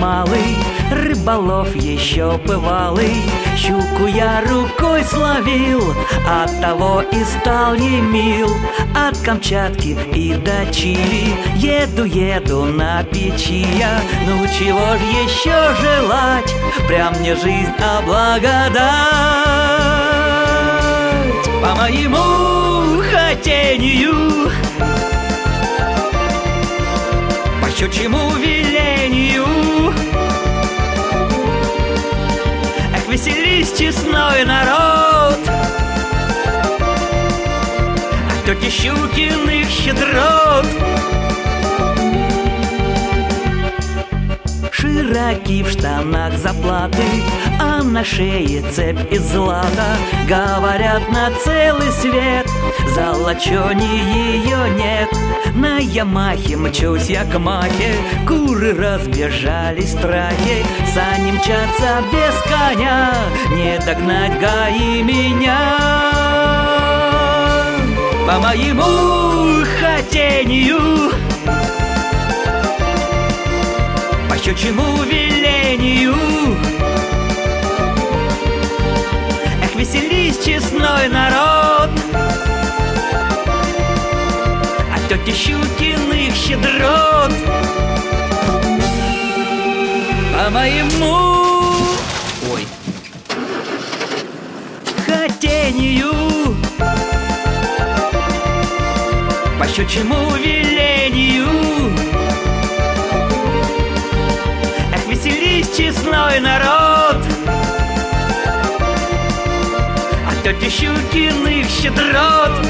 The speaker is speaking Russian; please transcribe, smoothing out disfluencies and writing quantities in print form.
малый, рыболов еще бывалый. Щуку я рукой словил, оттого и стал ей мил. От Камчатки и до Чили еду на печи я. Ну чего ж еще желать, прям мне жизнь облагодать. По моему хотению, по щучьему велению, эх, веселись, честной народ, от тети Щукиных щедрот. Широки в штанах заплаты, а на шее цепь из злата. Говорят, на целый свет золочёней ее нет. На Ямахе мчусь я к махе, куры разбежались в страхе. Сани мчатся без коня, не догнать гаи меня. По моему хотению, по щучьему велению, эх, веселись, честной народ, от тети Щукиных щедрот. По моему хотению, по щучьему велению, эх, веселись, честной народ, от тети Щукиных щедрот.